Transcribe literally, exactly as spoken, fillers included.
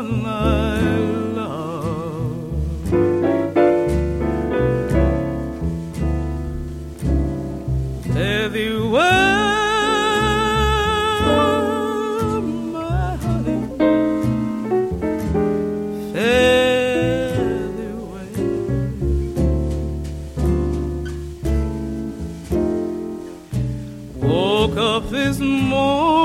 one I love. Fare thee well, my honey, fare thee well. Woke up this morning